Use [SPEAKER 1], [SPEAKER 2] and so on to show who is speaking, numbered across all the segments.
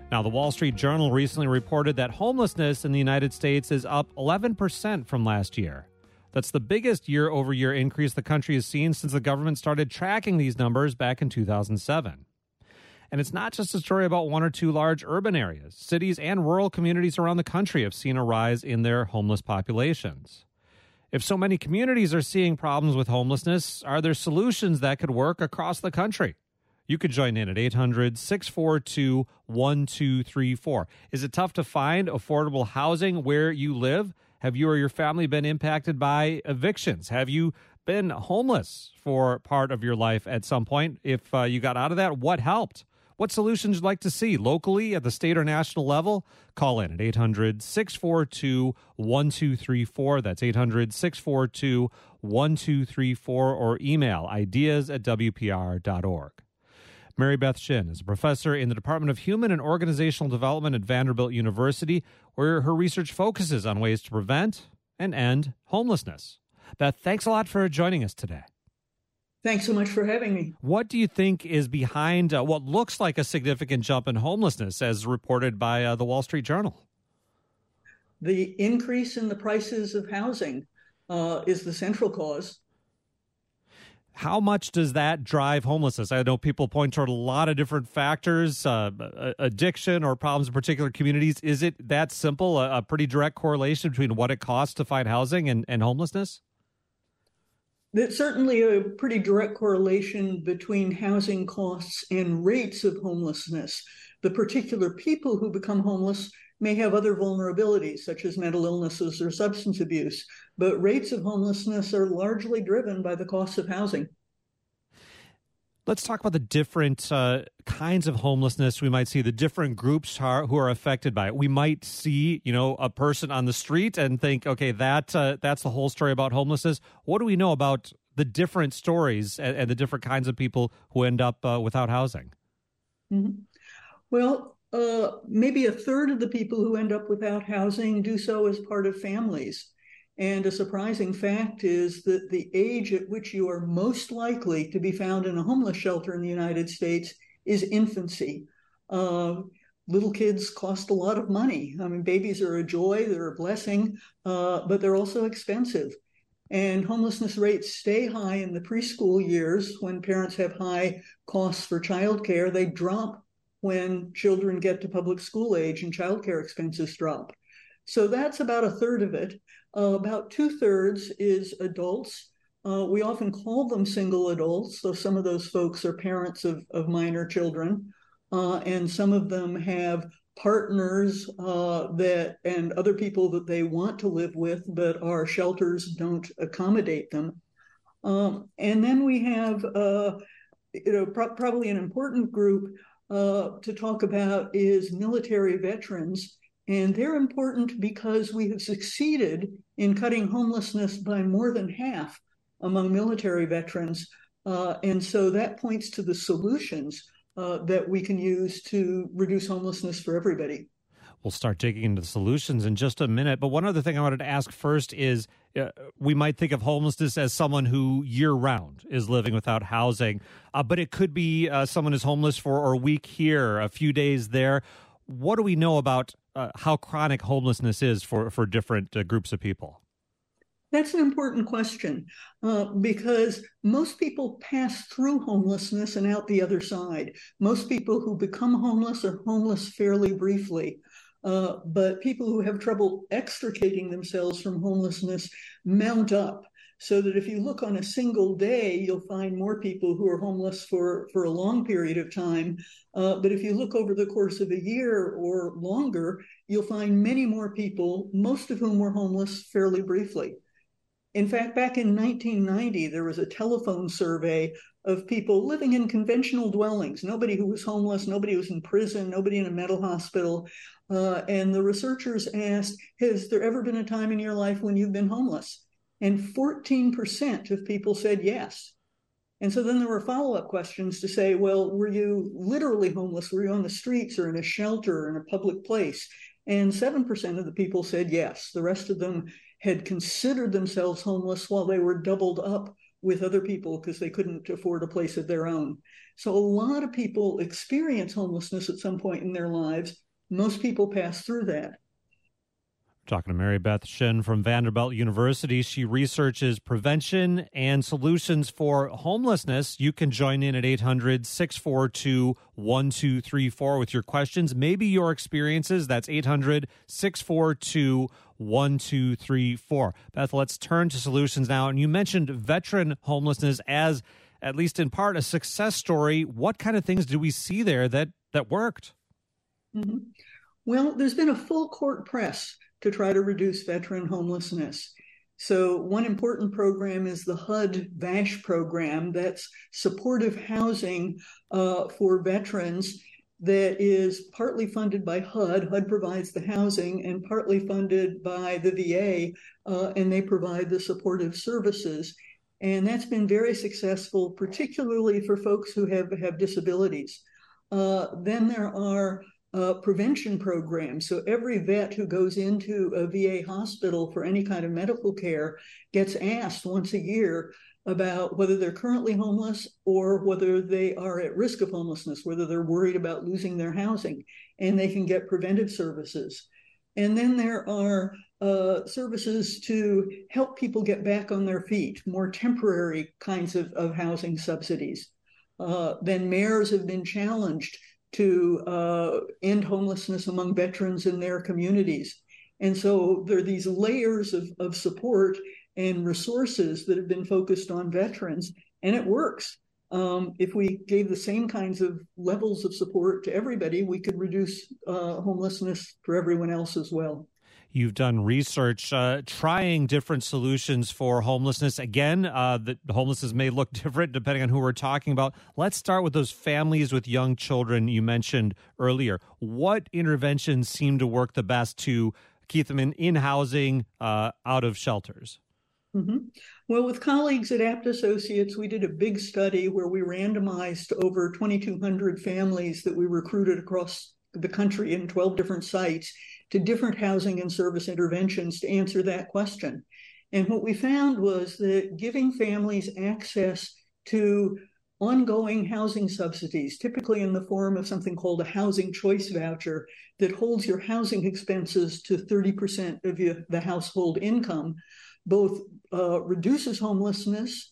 [SPEAKER 1] Now, the Wall Street Journal recently reported that homelessness in the United States is up 11% from last year. That's the biggest year-over-year increase the country has seen since the government started tracking these numbers back in 2007. And it's not just a story about one or two large urban areas. Cities and rural communities around the country have seen a rise in their homeless populations. If so many communities are seeing problems with homelessness, are there solutions that could work across the country? You could join in at 800-642-1234. Is it tough to find affordable housing where you live? Have you or your family been impacted by evictions? Have you been homeless for part of your life at some point? If you got out of that, what helped? What solutions would you like to see locally, at the state or national level? Call in at 800-642-1234. That's 800-642-1234, or email ideas@wpr.org. Mary Beth Shinn is a professor in the Department of Human and Organizational Development at Vanderbilt University, where her research focuses on ways to prevent and end homelessness. Beth, thanks a lot for joining us today.
[SPEAKER 2] Thanks so much for having me.
[SPEAKER 1] What do you think is behind what looks like a significant jump in homelessness, as reported by the Wall Street Journal?
[SPEAKER 2] The increase in the prices of housing is the central cause.
[SPEAKER 1] How much does that drive homelessness? I know people point toward a lot of different factors, addiction or problems in particular communities. Is it that simple, a pretty direct correlation between what it costs to find housing and homelessness?
[SPEAKER 2] There's certainly a pretty direct correlation between housing costs and rates of homelessness. The particular people who become homeless may have other vulnerabilities, such as mental illnesses or substance abuse, but rates of homelessness are largely driven by the cost of housing.
[SPEAKER 1] Let's talk about the different kinds of homelessness we might see, the different groups who are affected by it. We might see, a person on the street and think, okay, that's the whole story about homelessness. What do we know about the different stories and the different kinds of people who end up without housing?
[SPEAKER 2] Mm-hmm. Well, maybe a third of the people who end up without housing do so as part of families. And a surprising fact is that the age at which you are most likely to be found in a homeless shelter in the United States is infancy. Little kids cost a lot of money. I mean, babies are a joy, they're a blessing, but they're also expensive. And homelessness rates stay high in the preschool years when parents have high costs for childcare. They drop when children get to public school age and childcare expenses drop. So that's about a third of it. About 2/3 is adults. We often call them single adults, so some of those folks are parents of minor children, and some of them have partners and other people that they want to live with, but our shelters don't accommodate them. And then we have, probably an important group to talk about is military veterans. And they're important because we have succeeded in cutting homelessness by more than half among military veterans. And so that points to the solutions that we can use to reduce homelessness for everybody.
[SPEAKER 1] We'll start digging into the solutions in just a minute. But one other thing I wanted to ask first is we might think of homelessness as someone who year-round is living without housing, but it could be someone who's homeless for a week here, a few days there. What do we know about how chronic homelessness is for different groups of people?
[SPEAKER 2] That's an important question because most people pass through homelessness and out the other side. Most people who become homeless are homeless fairly briefly. But people who have trouble extricating themselves from homelessness mount up, so that if you look on a single day, you'll find more people who are homeless for a long period of time. But if you look over the course of a year or longer, you'll find many more people, most of whom were homeless fairly briefly. In fact, back in 1990, there was a telephone survey of people living in conventional dwellings, nobody who was homeless, nobody who was in prison, nobody in a mental hospital. And the researchers asked, has there ever been a time in your life when you've been homeless? And 14% of people said yes. And so then there were follow-up questions to say, well, were you literally homeless? Were you on the streets or in a shelter or in a public place? And 7% of the people said yes. The rest of them had considered themselves homeless while they were doubled up with other people because they couldn't afford a place of their own. So a lot of people experience homelessness at some point in their lives. Most people pass through that.
[SPEAKER 1] Talking to Mary Beth Shin from Vanderbilt University. She researches prevention and solutions for homelessness. You can join in at 800-642-1234 with your questions, maybe your experiences. That's 800-642-1234. Beth, let's turn to solutions now. And you mentioned veteran homelessness as, at least in part, a success story. What kind of things do we see there that worked?
[SPEAKER 2] Mm-hmm. Well, there's been a full court press to try to reduce veteran homelessness. So one important program is the HUD-VASH program. That's supportive housing for veterans that is partly funded by HUD. HUD provides the housing, and partly funded by the VA, and they provide the supportive services. And that's been very successful, particularly for folks who have disabilities. Then there are prevention programs. So every vet who goes into a VA hospital for any kind of medical care gets asked once a year about whether they're currently homeless or whether they are at risk of homelessness, whether they're worried about losing their housing, and they can get preventive services. And then there are services to help people get back on their feet, more temporary kinds of housing subsidies. Then mayors have been challenged to end homelessness among veterans in their communities. And so there are these layers of support and resources that have been focused on veterans, and it works. If we gave the same kinds of levels of support to everybody, we could reduce homelessness for everyone else as well.
[SPEAKER 1] You've done research trying different solutions for homelessness. Again, the homelessness may look different depending on who we're talking about. Let's start with those families with young children you mentioned earlier. What interventions seem to work the best to keep them in housing, out of shelters?
[SPEAKER 2] Mm-hmm. Well, with colleagues at Abt Associates, we did a big study where we randomized over 2,200 families that we recruited across the country in 12 different sites to different housing and service interventions to answer that question. And what we found was that giving families access to ongoing housing subsidies, typically in the form of something called a housing choice voucher that holds your housing expenses to 30% of the household income, both reduces homelessness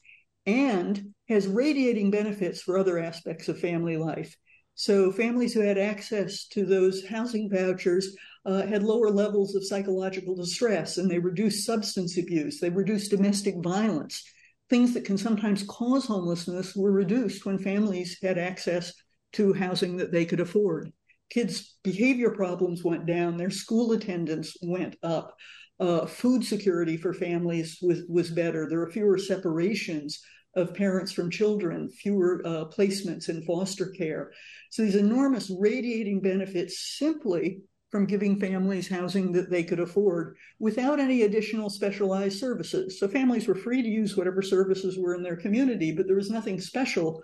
[SPEAKER 2] and has radiating benefits for other aspects of family life. So families who had access to those housing vouchers had lower levels of psychological distress, and they reduced substance abuse, they reduced domestic violence. Things that can sometimes cause homelessness were reduced when families had access to housing that they could afford. Kids' behavior problems went down, their school attendance went up, food security for families was better, there were fewer separations of parents from children, fewer placements in foster care. So these enormous radiating benefits simply from giving families housing that they could afford without any additional specialized services. So families were free to use whatever services were in their community, but there was nothing special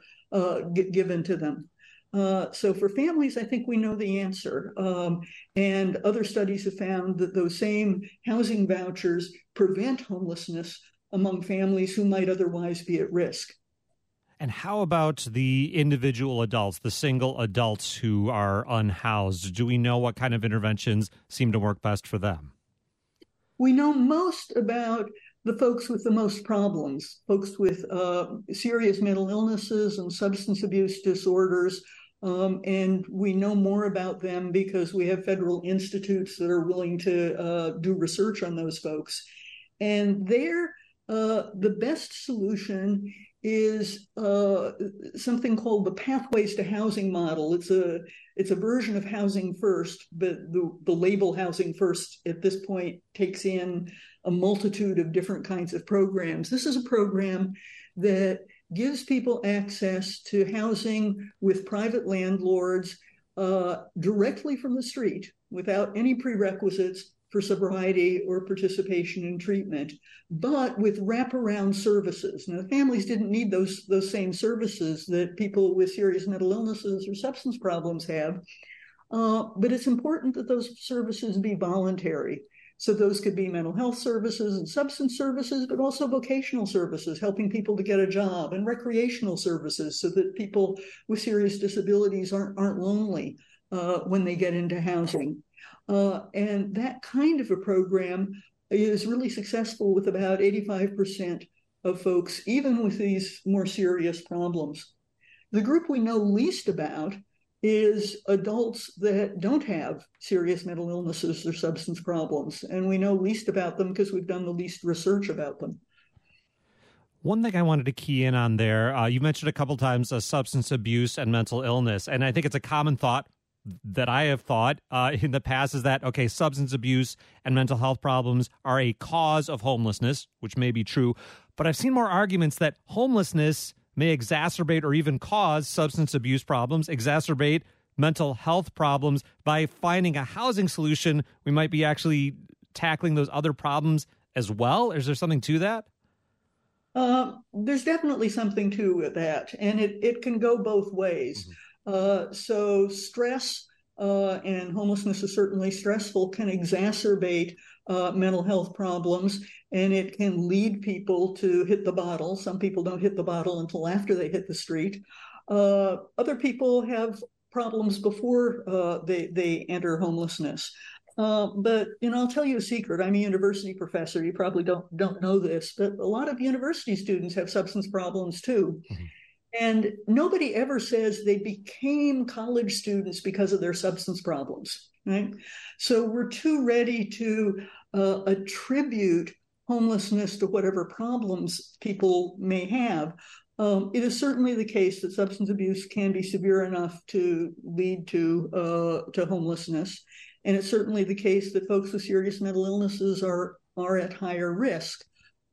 [SPEAKER 2] given to them. So for families, I think we know the answer. And other studies have found that those same housing vouchers prevent homelessness among families who might otherwise be at risk.
[SPEAKER 1] And how about the individual adults, the single adults who are unhoused? Do we know what kind of interventions seem to work best for them?
[SPEAKER 2] We know most about the folks with the most problems, folks with serious mental illnesses and substance abuse disorders. And we know more about them because we have federal institutes that are willing to do research on those folks. And the best solution is something called the Pathways to Housing model. It's a version of Housing First, but the label Housing First at this point takes in a multitude of different kinds of programs. This is a program that gives people access to housing with private landlords directly from the street without any prerequisites for sobriety or participation in treatment, but with wraparound services. Now, families didn't need those same services that people with serious mental illnesses or substance problems have, but it's important that those services be voluntary. So those could be mental health services and substance services, but also vocational services, helping people to get a job, and recreational services so that people with serious disabilities aren't lonely when they get into housing. And that kind of a program is really successful with about 85% of folks, even with these more serious problems. The group we know least about is adults that don't have serious mental illnesses or substance problems. And we know least about them because we've done the least research about them.
[SPEAKER 1] One thing I wanted to key in on there, you mentioned a couple times substance abuse and mental illness. And I think it's a common thought that I have thought in the past is that, okay, substance abuse and mental health problems are a cause of homelessness, which may be true. But I've seen more arguments that homelessness may exacerbate or even cause substance abuse problems, exacerbate mental health problems. By finding a housing solution, we might be actually tackling those other problems as well. Is there something to that?
[SPEAKER 2] There's definitely something to that, and it can go both ways. So stress, and homelessness is certainly stressful, can exacerbate mental health problems, and it can lead people to hit the bottle. Some people don't hit the bottle until after they hit the street. Other people have problems before they enter homelessness. But I'll tell you a secret. I'm a university professor. You probably don't know this, but a lot of university students have substance problems too. Mm-hmm. And nobody ever says they became college students because of their substance problems, right? So we're too ready to attribute homelessness to whatever problems people may have. It is certainly the case that substance abuse can be severe enough to lead to homelessness. And it's certainly the case that folks with serious mental illnesses are at higher risk.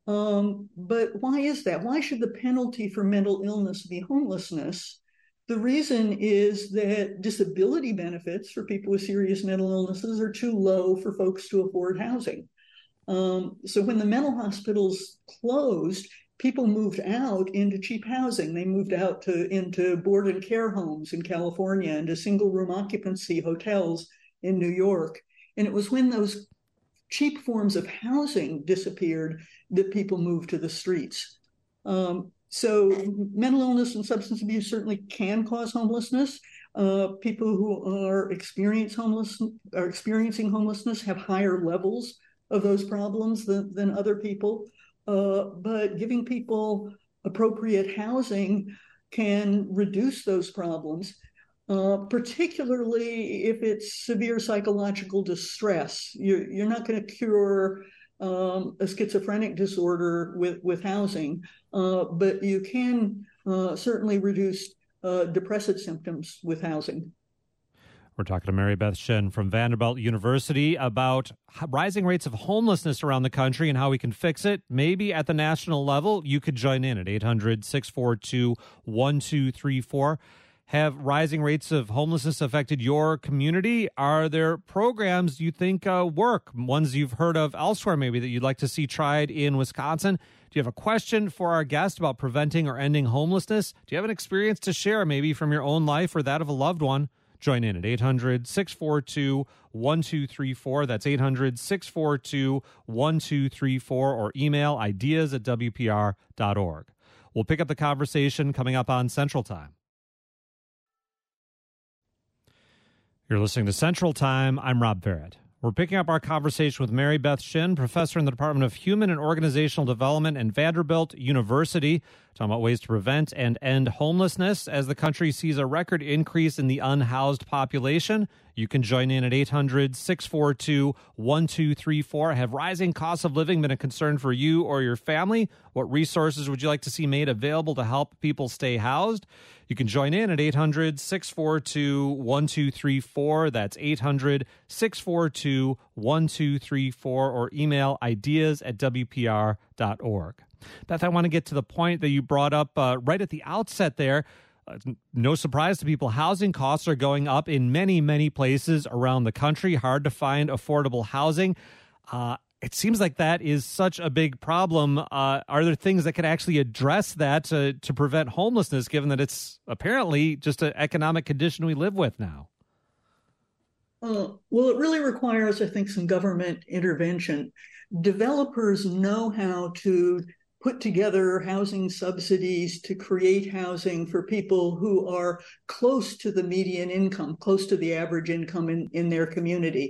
[SPEAKER 2] But why is that? Why should the penalty for mental illness be homelessness? The reason is that disability benefits for people with serious mental illnesses are too low for folks to afford housing. So when the mental hospitals closed, people moved out into cheap housing. They moved out into board and care homes in California, into single room occupancy hotels in New York. And it was when those cheap forms of housing disappeared that people moved to the streets. So mental illness and substance abuse certainly can cause homelessness. People who are experiencing homelessness have higher levels of those problems than other people. But giving people appropriate housing can reduce those problems. Particularly if it's severe psychological distress. You're not going to cure a schizophrenic disorder with housing, but you can certainly reduce depressive symptoms with housing.
[SPEAKER 1] We're talking to Mary Beth Shin from Vanderbilt University about rising rates of homelessness around the country and how we can fix it. Maybe at the national level, you could join in at 800-642-1234. Have rising rates of homelessness affected your community? Are there programs you think work, ones you've heard of elsewhere maybe that you'd like to see tried in Wisconsin? Do you have a question for our guest about preventing or ending homelessness? Do you have an experience to share maybe from your own life or that of a loved one? Join in at 800-642-1234. That's 800-642-1234 or email ideas@wpr.org. We'll pick up the conversation coming up on Central Time. You're listening to Central Time. I'm Rob Barrett. We're picking up our conversation with Mary Beth Shin, professor in the Department of Human and Organizational Development at Vanderbilt University, talking about ways to prevent and end homelessness as the country sees a record increase in the unhoused population. You can join in at 800-642-1234. Have rising costs of living been a concern for you or your family? What resources would you like to see made available to help people stay housed? You can join in at 800-642-1234. That's 800-642-1234 or email ideas@wpr.org. Beth, I want to get to the point that you brought up right at the outset there. No surprise to people, housing costs are going up in many, many places around the country. Hard to find affordable housing. It seems like that is such a big problem. Are there things that could actually address that to prevent homelessness, given that it's apparently just an economic condition we live with now?
[SPEAKER 2] Well, it really requires, I think, some government intervention. Developers know how to put together housing subsidies to create housing for people who are close to the median income, close to the average income in their community.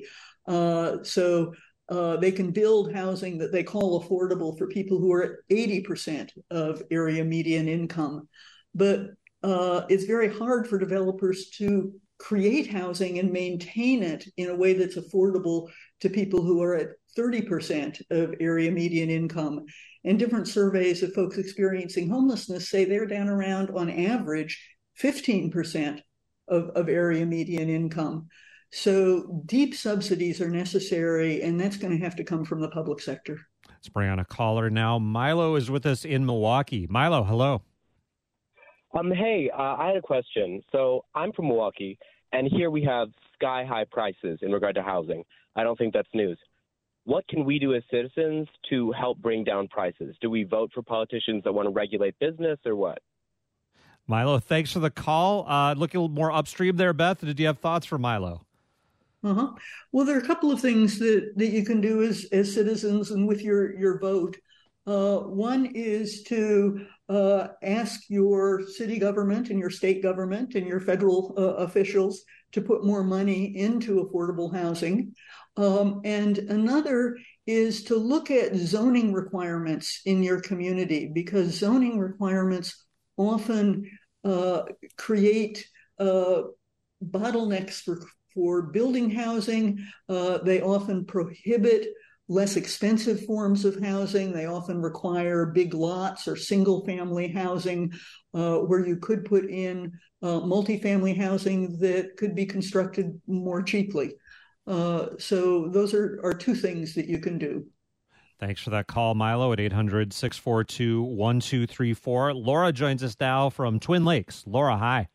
[SPEAKER 2] So they can build housing that they call affordable for people who are at 80% of area median income. But it's very hard for developers to create housing and maintain it in a way that's affordable to people who are at 30% of area median income. And different surveys of folks experiencing homelessness say they're down around, on average, 15% of area median income. So deep subsidies are necessary, and that's going to have to come from the public sector.
[SPEAKER 1] Let's bring on a caller now. Milo is with us in Milwaukee. Milo, hello.
[SPEAKER 3] Hey, I had a question. So I'm from Milwaukee, and here we have sky-high prices in regard to housing. I don't think that's news. What can we do as citizens to help bring down prices? Do we vote for politicians that want to regulate business or what?
[SPEAKER 1] Milo, thanks for the call. Looking a little more upstream there, Beth. Did you have thoughts for Milo?
[SPEAKER 2] Well, there are a couple of things that you can do as citizens and with your vote. One is to ask your city government and your state government and your federal officials to put more money into affordable housing. And another is to look at zoning requirements in your community, because zoning requirements often create bottlenecks for building housing. They often prohibit less expensive forms of housing. They often require big lots or single family housing where you could put in multifamily housing that could be constructed more cheaply. So those are two things that you can do.
[SPEAKER 1] Thanks for that call, Milo, at 800-642-1234. Laura joins us now from Twin Lakes. Laura, hi.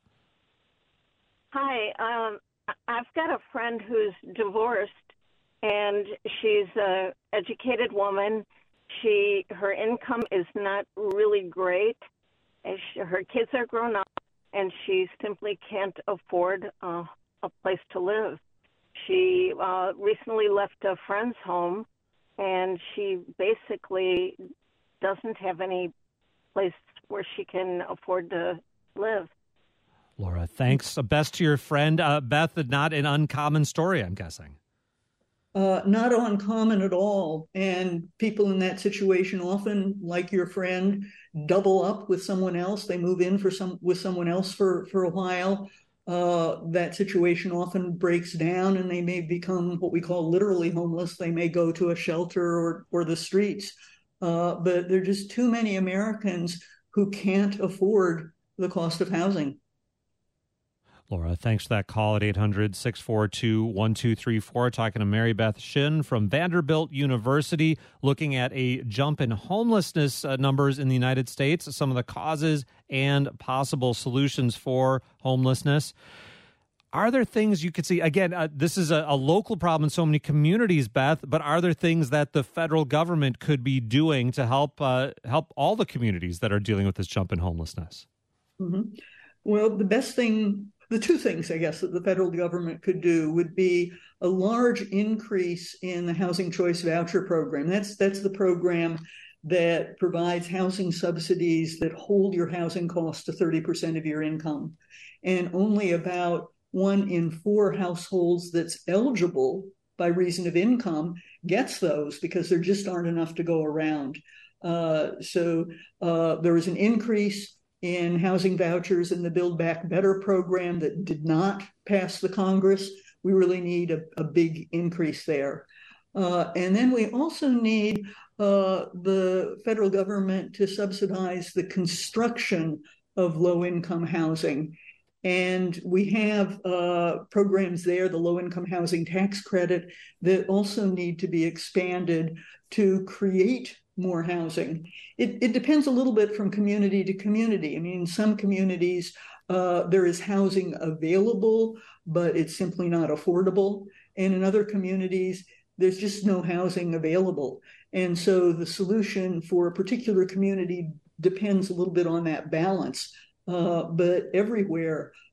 [SPEAKER 4] Hi. I've got a friend who's divorced, and she's an educated woman. Her income is not really great. Her kids are grown up, and she simply can't afford a place to live. She recently left a friend's home, and she basically doesn't have any place where she can afford to live.
[SPEAKER 1] Laura, thanks. Best to your friend. Beth, not an uncommon story, I'm guessing.
[SPEAKER 2] Not uncommon at all. And people in that situation often, like your friend, double up with someone else. They move in with someone else for a while. That situation often breaks down, and they may become what we call literally homeless. They may go to a shelter or the streets. But there are just too many Americans who can't afford the cost of housing.
[SPEAKER 1] Laura, thanks for that call at 800-642-1234. Talking to Mary Beth Shin from Vanderbilt University, looking at a jump in homelessness numbers in the United States, some of the causes and possible solutions for homelessness. Are there things you could see? Again, this is a local problem in so many communities, Beth, but are there things that the federal government could be doing to help all the communities that are dealing with this jump in homelessness?
[SPEAKER 2] Mm-hmm. Well, the two things, I guess, that the federal government could do would be a large increase in the Housing Choice Voucher Program. That's the program that provides housing subsidies that hold your housing costs to 30% of your income. And only about 1 in 4 households that's eligible by reason of income gets those, because there just aren't enough to go around. So there was an increase in housing vouchers in the Build Back Better program that did not pass the Congress. We really need a big increase there. And then we also need the federal government to subsidize the construction of low-income housing. And we have programs there, the low-income housing tax credit, that also need to be expanded to create more housing. It depends a little bit from community to community. I mean, in some communities, there is housing available, but it's simply not affordable. And in other communities, there's just no housing available. And so the solution for a particular community depends a little bit on that balance. But everywhere,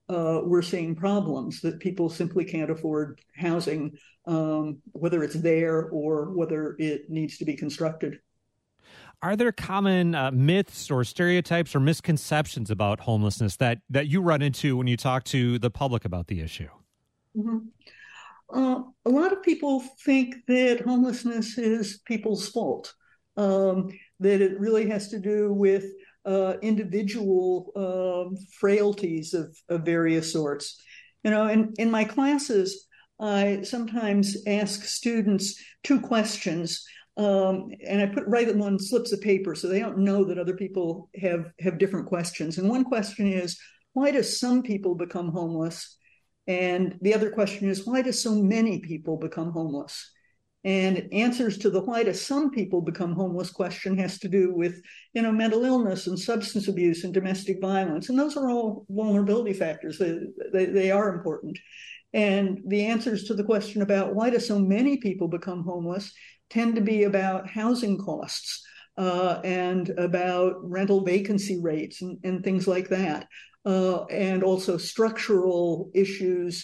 [SPEAKER 2] we're seeing problems, that people simply can't afford housing, whether it's there or whether it needs to be constructed.
[SPEAKER 1] Are there common myths or stereotypes or misconceptions about homelessness that you run into when you talk to the public about the issue?
[SPEAKER 2] Mm-hmm. A lot of people think that homelessness is people's fault, that it really has to do with individual frailties of various sorts. In my classes, I sometimes ask students two questions. And I write them on slips of paper so they don't know that other people have different questions. And one question is, why do some people become homeless? And the other question is, why do so many people become homeless? And answers to the why do some people become homeless question has to do with, mental illness and substance abuse and domestic violence. And those are all vulnerability factors. They are important. And the answers to the question about why do so many people become homeless tend to be about housing costs and about rental vacancy rates and things like that, and also structural issues,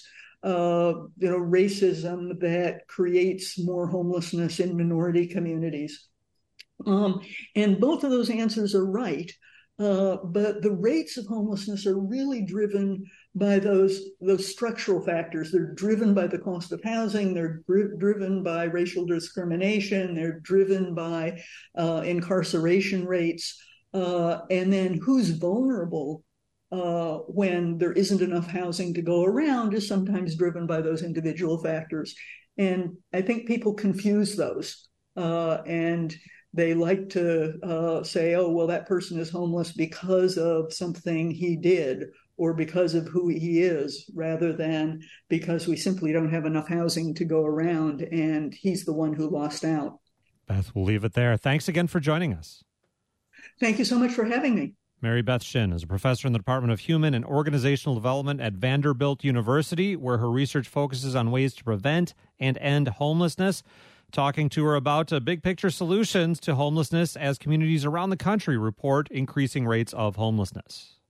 [SPEAKER 2] racism that creates more homelessness in minority communities. And both of those answers are right, but the rates of homelessness are really driven by those structural factors. They're driven by the cost of housing. They're driven by racial discrimination. They're driven by incarceration rates. And then who's vulnerable when there isn't enough housing to go around is sometimes driven by those individual factors. And I think people confuse those. And they like to say, oh, well, that person is homeless because of something he did or because of who he is, rather than because we simply don't have enough housing to go around and he's the one who lost out.
[SPEAKER 1] Beth, we'll leave it there. Thanks again for joining us.
[SPEAKER 2] Thank you so much for having me.
[SPEAKER 1] Mary Beth Shinn is a professor in the Department of Human and Organizational Development at Vanderbilt University, where her research focuses on ways to prevent and end homelessness. Talking to her about big picture solutions to homelessness as communities around the country report increasing rates of homelessness.